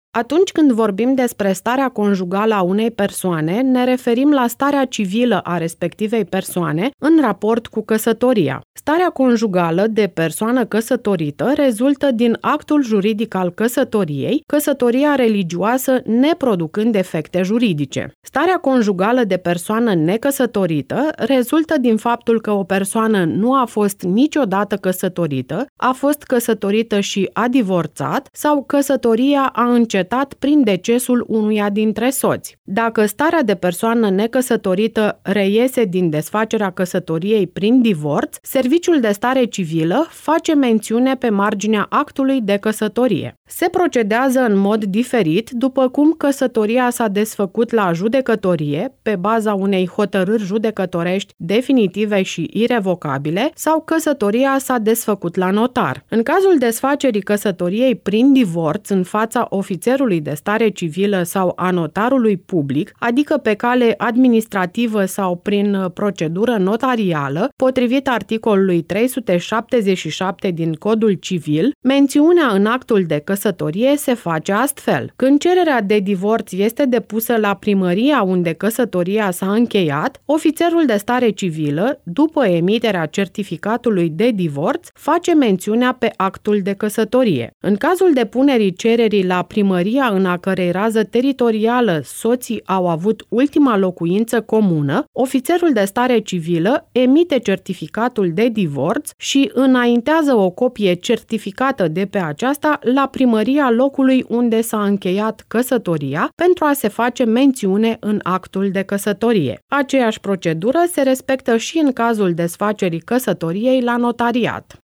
Atunci când vorbim despre starea conjugală a unei persoane, ne referim la starea civilă a respectivei persoane în raport cu căsătoria. Starea conjugală de persoană căsătorită rezultă din actul juridic al căsătoriei, căsătoria religioasă neproducând efecte juridice. Starea conjugală de persoană necăsătorită rezultă din faptul că o persoană nu a fost niciodată căsătorită, a fost căsătorită și a divorțat sau căsătoria a încetat prin decesul unuia dintre soți. Dacă starea de persoană necăsătorită reiese din desfacerea căsătoriei prin divorț, Serviciul de Stare Civilă face mențiune pe marginea actului de căsătorie. Se procedează în mod diferit după cum căsătoria s-a desfăcut la judecătorie pe baza unei hotărâri judecătorești definitive și irevocabile sau căsătoria s-a desfăcut la notar. În cazul desfacerii căsătoriei prin divorț în fața ofițerului de stare civilă sau a notarului public, adică pe cale administrativă sau prin procedură notarială, potrivit articolului 377 din Codul Civil, mențiunea în actul de căsătorie se face astfel. Când cererea de divorț este depusă la primăria unde căsătoria s-a încheiat, ofițerul de stare civilă, după emiterea certificatului de divorț, face mențiunea pe actul de căsătorie. În cazul depunerii cererii la primăria în a cărei rază teritorială soții au avut ultima locuință comună, ofițerul de stare civilă emite certificatul de divorț și înaintează o copie certificată de pe aceasta la primăria locului unde s-a încheiat căsătoria pentru a se face mențiune în actul de căsătorie. Aceeași procedură se respectă și în cazul desfacerii căsătoriei la notariat.